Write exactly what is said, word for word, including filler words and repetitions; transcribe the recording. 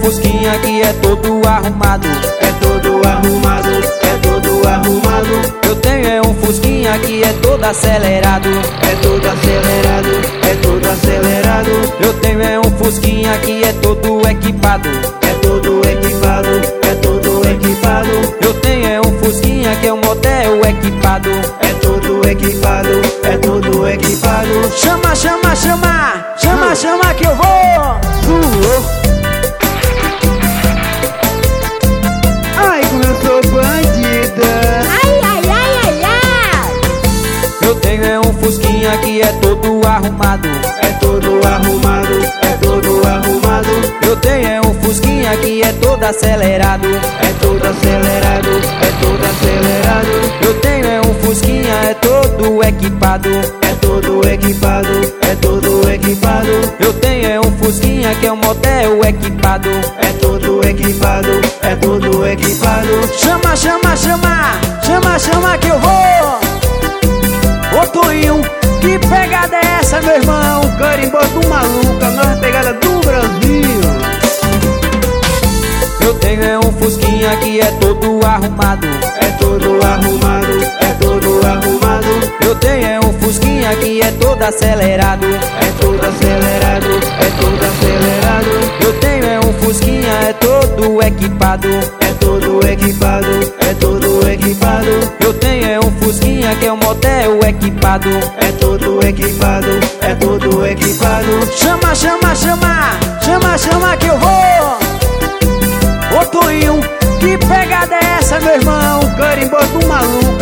fusquinha que é todo arrumado. É todo arrumado, é todo arrumado. Eu tenho é um fusquinha que é todo acelerado. É todo acelerado, é todo acelerado. Eu tenho é um fusquinha que é todo equipado. É todo equipado, é todo equipado. Eu tenho é um fusquinha que é um motel equipado. É todo equipado, é todo equipado. Chama, chama, chama, chama, chama que eu vou. Uh, Ai, como eu sou bandida. Ai, ai, ai, ai, ai. Eu tenho é um fusquinha que é todo arrumado. É todo arrumado, é todo arrumado. Eu tenho é um fusquinha que é todo acelerado. É todo acelerado, é todo acelerado. Eu tenho é um fusquinha é todo equipado. É todo equipado, é todo equipado. Eu tenho é um fusquinha que é um motel equipado. É todo equipado, é todo equipado. Chama, chama, chama, chama, chama que eu vou. Ô Toninho, que pegada é essa, meu irmão? Carimbó do maluco, a nova pegada do Brasil. Eu tenho é um fusquinha que é todo arrumado. É todo arrumado, é todo arrumado. Eu tenho é um fusquinha que é todo acelerado. É todo acelerado, é todo acelerado. Eu tenho é um fusquinha é todo equipado. É todo equipado, é todo equipado. Eu tenho é um fusquinha que é um motel equipado. É todo equipado, é todo equipado. Chama, chama, chama, chama, chama que eu vou. Ô Toninho, que pegada é essa, meu irmão? Carimbó do maluco,